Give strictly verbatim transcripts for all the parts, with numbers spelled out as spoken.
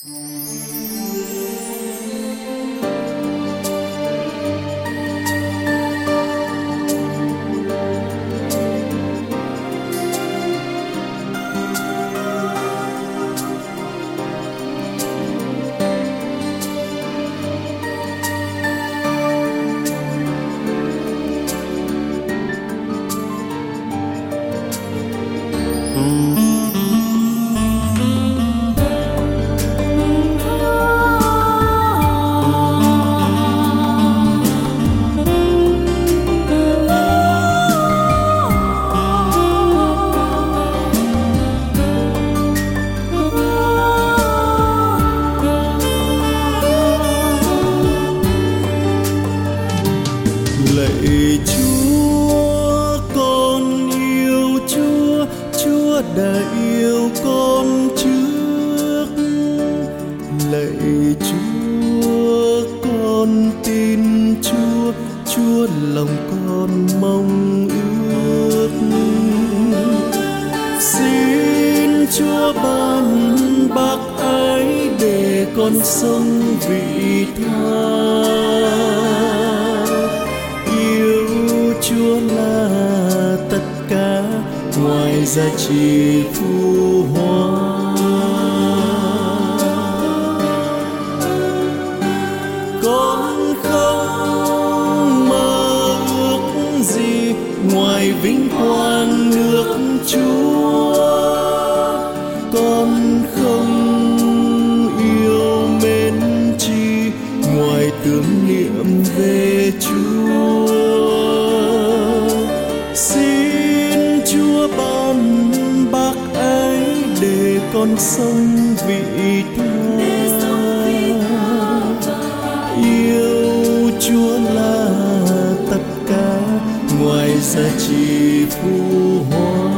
Lạy Chúa, con yêu Chúa, Chúa đã yêu con trước. Lạy Chúa, con tin Chúa, Chúa lòng con mong ước. Xin Chúa ban bác ái để con sống vị tha. Chúa là tất cả, ngoài giá trị phù hoa. Con không mơ ước gì ngoài vinh quang nước Chúa. Con không yêu mến chi ngoài tưởng niệm về Chúa. Xin Chúa ban bác ái để con sống vị tha. Yêu Chúa là tất cả, ngoài giá trị phù hoa.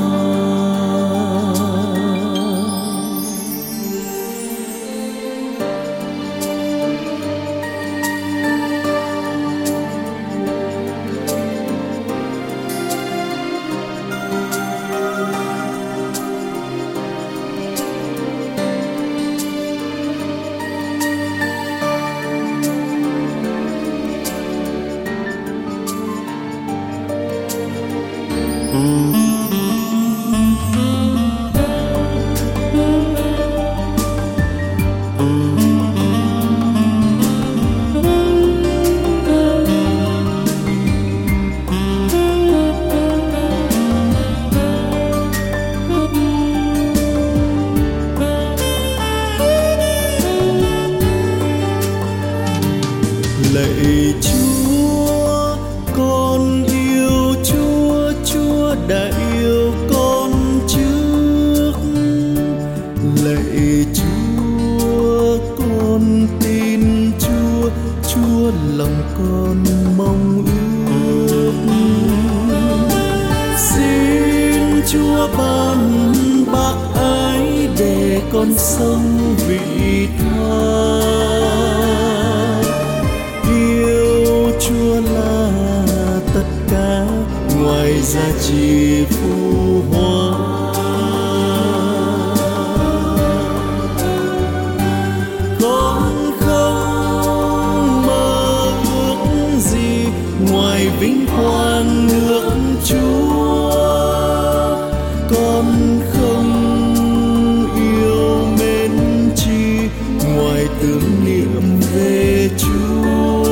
Lạy Chúa, con yêu Chúa, Chúa đã yêu con trước. Lạy Chúa, con tin Chúa, Chúa lòng con mong ước. Xin Chúa ban bác ái để con sống vị tha. Chúa là tất cả, ngoài giá trị phù hoa. Con không mơ ước gì ngoài vinh quang nước Chúa. Con không yêu mến chi ngoài tưởng niệm về Chúa.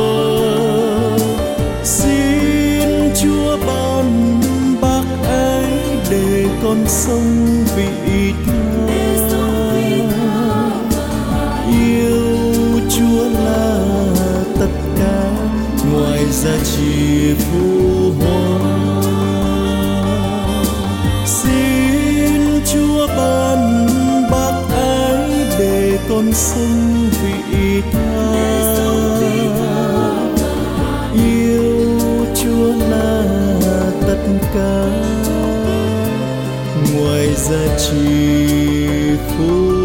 Chúa ban bác ái để con sống vị tha. Yêu Chúa là tất cả, ngoài giá trị phù hoa. Xin Chúa ban bác ái để con sống vị tha. Yêu Chúa là tất cả, ngoài giá trị phù